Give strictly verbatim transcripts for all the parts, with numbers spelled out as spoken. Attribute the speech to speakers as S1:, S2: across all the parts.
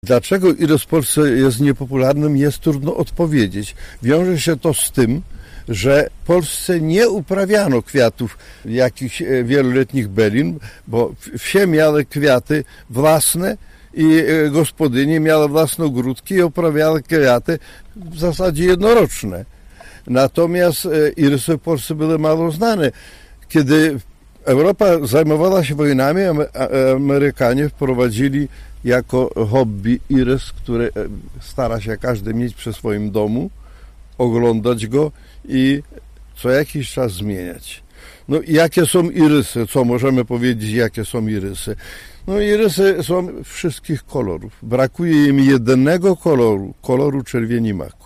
S1: Dlaczego irys w Polsce jest niepopularnym, jest trudno odpowiedzieć. Wiąże się to z tym, że w Polsce nie uprawiano kwiatów jakichś wieloletnich belin, bo wsie miały kwiaty własne i gospodynie miały własne ogródki i uprawiały kwiaty w zasadzie jednoroczne. Natomiast irysy w Polsce były mało znane. Kiedy Europa zajmowała się wojnami, Amerykanie wprowadzili jako hobby irys, który stara się każdy mieć przy swoim domu, oglądać go i co jakiś czas zmieniać. No i jakie są irysy? Co możemy powiedzieć, jakie są irysy? No irysy są wszystkich kolorów. Brakuje im jedynego koloru, koloru czerwieni maku.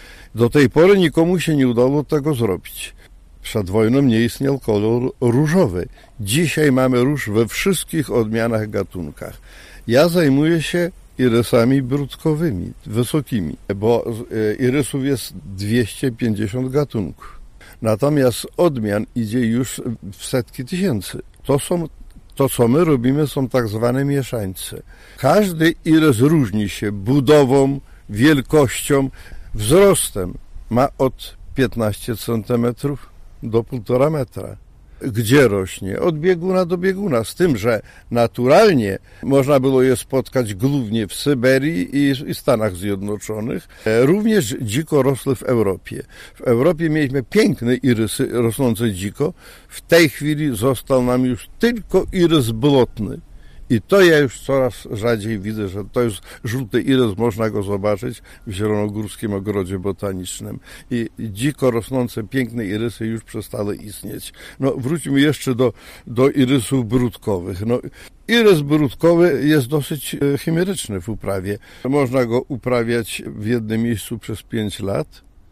S1: Do tej pory nikomu się nie udało tego zrobić. Przed wojną nie istniał kolor różowy. Dzisiaj mamy róż we wszystkich odmianach, gatunkach. Ja zajmuję się irysami brudkowymi, wysokimi, bo irysów jest dwieście pięćdziesiąt gatunków. Natomiast odmian idzie już w setki tysięcy. To są, to co my robimy, są tak zwane mieszańce. Każdy irys różni się budową, wielkością, wzrostem. Ma od piętnaście centymetrów do półtora metra. Gdzie rośnie? Od bieguna do bieguna. Z tym, że naturalnie można było je spotkać głównie w Syberii i Stanach Zjednoczonych. Również dziko rosły w Europie. W Europie mieliśmy piękne irysy rosnące dziko. W tej chwili został nam już tylko irys błotny. I to ja już coraz rzadziej widzę, że to jest żółty irys, można go zobaczyć w Zielonogórskim Ogrodzie Botanicznym. I dziko rosnące piękne irysy już przestały istnieć. No wróćmy jeszcze do, do irysów brudkowych. No, irys brudkowy jest dosyć chimeryczny w uprawie. Można go uprawiać w jednym miejscu przez pięć lat.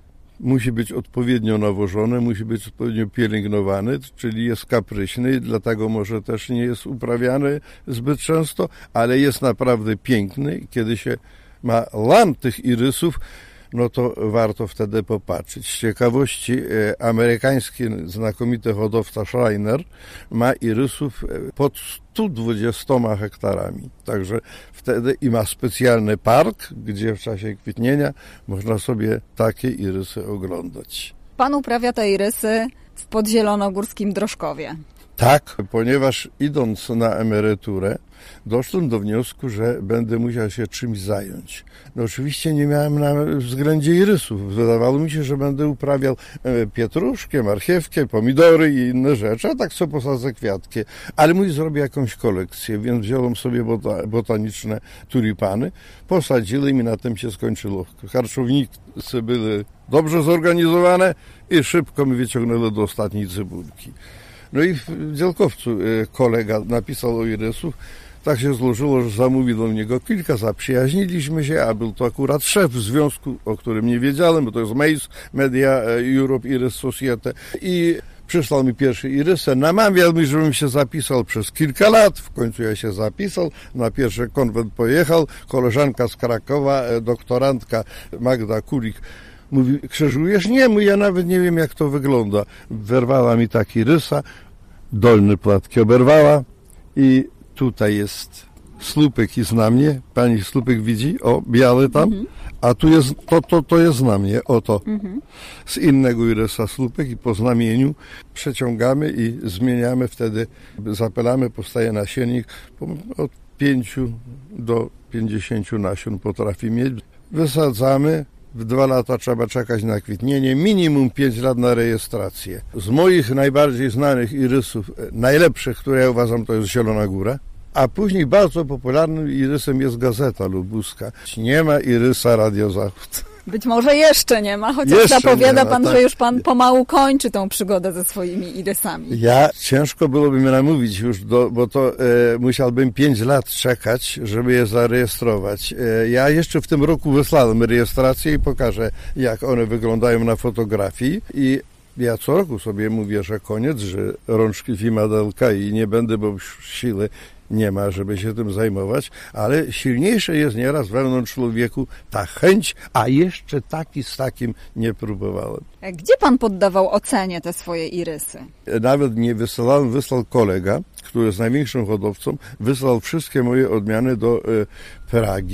S1: Musi być odpowiednio nawożony, musi być odpowiednio pielęgnowany, czyli jest kapryśny, dlatego może też nie jest uprawiany zbyt często, ale jest naprawdę piękny i kiedy się ma lam tych irysów, no to warto wtedy popatrzeć. Z ciekawości amerykański znakomity hodowca Schreiner ma irysów pod stu dwudziestoma hektarami. Także wtedy i ma specjalny park, gdzie w czasie kwitnienia można sobie takie irysy oglądać.
S2: Pan uprawia te irysy w Podzielonogórskim Drożkowie.
S1: Tak, ponieważ idąc na emeryturę, doszedłem do wniosku, że będę musiał się czymś zająć. No oczywiście nie miałem na względzie irysów. Wydawało mi się, że będę uprawiał pietruszkę, marchewkę, pomidory i inne rzeczy, a tak sobie posadzę kwiatki. Ale mój zrobię jakąś kolekcję, więc wziąłem sobie bota- botaniczne tulipany, posadziłem i na tym się skończyło. Harczownicy były dobrze zorganizowane i szybko mi wyciągnęły do ostatniej cebulki. No i w Dzielkowcu kolega napisał o irysów. Tak się złożyło, że zamówił do niego kilka, zaprzyjaźniliśmy się, a był to akurat szef związku, o którym nie wiedziałem, bo to jest M A C, Media Europe Iris Society. I przysłał mi pierwszy irysy, namawiał mi, żebym się zapisał przez kilka lat. W końcu ja się zapisał, na pierwszy konwent pojechał. Koleżanka z Krakowa, doktorantka Magda Kulik, mówi, krzyżujesz? Nie, mówi, ja nawet nie wiem, jak to wygląda. Wyrwała mi taki rysa, dolny płatki oberwała i tutaj jest słupek jest na mnie. Pani słupek widzi? O, biały tam. Mhm. A tu jest, to, to, to jest na mnie. Oto. Mhm. Z innego irysa słupek i po znamieniu przeciągamy i zmieniamy wtedy, zapylamy, powstaje nasiennik. Od pięciu do pięćdziesięciu nasion potrafi mieć. Wysadzamy. W dwa lata trzeba czekać na kwitnienie, minimum pięć lat na rejestrację. Z moich najbardziej znanych irysów, najlepszych, które ja uważam, to jest Zielona Góra, a później bardzo popularnym irysem jest Gazeta Lubuska. Nie ma irysa Radio Zachód.
S2: Być może jeszcze nie ma, chociaż jeszcze zapowiada pan, tak, że już pan pomału kończy tą przygodę ze swoimi irysami.
S1: Ja, ciężko byłoby mnie namówić już, do, bo to e, musiałbym pięć lat czekać, żeby je zarejestrować. E, ja jeszcze w tym roku wysłałem rejestrację i pokażę, jak one wyglądają na fotografii i ja co roku sobie mówię, że koniec, że rączki fimadelka i nie będę, bo siły nie ma, żeby się tym zajmować, ale silniejsze jest nieraz wewnątrz człowieku ta chęć, a jeszcze taki z takim nie próbowałem.
S2: Gdzie pan poddawał ocenie te swoje irysy?
S1: Nawet nie wysyłałem, wysłał kolega, który jest największym hodowcą, wysłał wszystkie moje odmiany do e, Pragi,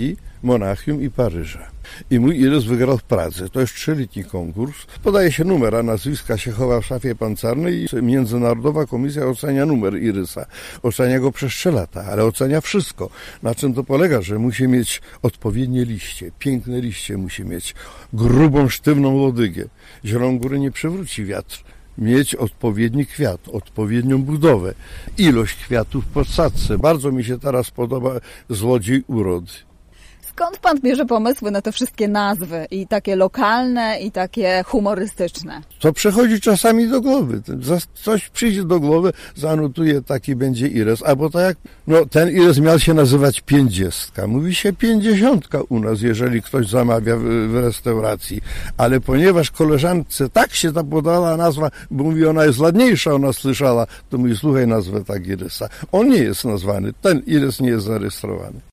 S1: Monachium i Paryża. I mój irys wygrał w Pradze. To jest trzyletni konkurs. Podaje się numer, a nazwiska się chowa w szafie pancernej i Międzynarodowa Komisja ocenia numer irysa. Ocenia go przez trzy lata, ale ocenia wszystko. Na czym to polega? Że musi mieć odpowiednie liście, piękne liście musi mieć, grubą, sztywną łodygę. Zieloną górę nie przywróci wiatr. Mieć odpowiedni kwiat, odpowiednią budowę, ilość kwiatów w podsadce. Bardzo mi się teraz podoba złodziej urody.
S2: Skąd pan bierze pomysły na te wszystkie nazwy, i takie lokalne, i takie humorystyczne?
S1: To przychodzi czasami do głowy. Coś przyjdzie do głowy, zanotuje, taki będzie irys. Albo tak jak, no ten irys miał się nazywać pięćdziestka. Mówi się pięćdziesiątka u nas, jeżeli ktoś zamawia w, w restauracji. Ale ponieważ koleżance tak się ta podała nazwa, bo mówi, ona jest ładniejsza, ona słyszała, to mówi, słuchaj nazwę tak irysa. On nie jest nazwany, ten irys nie jest zarejestrowany.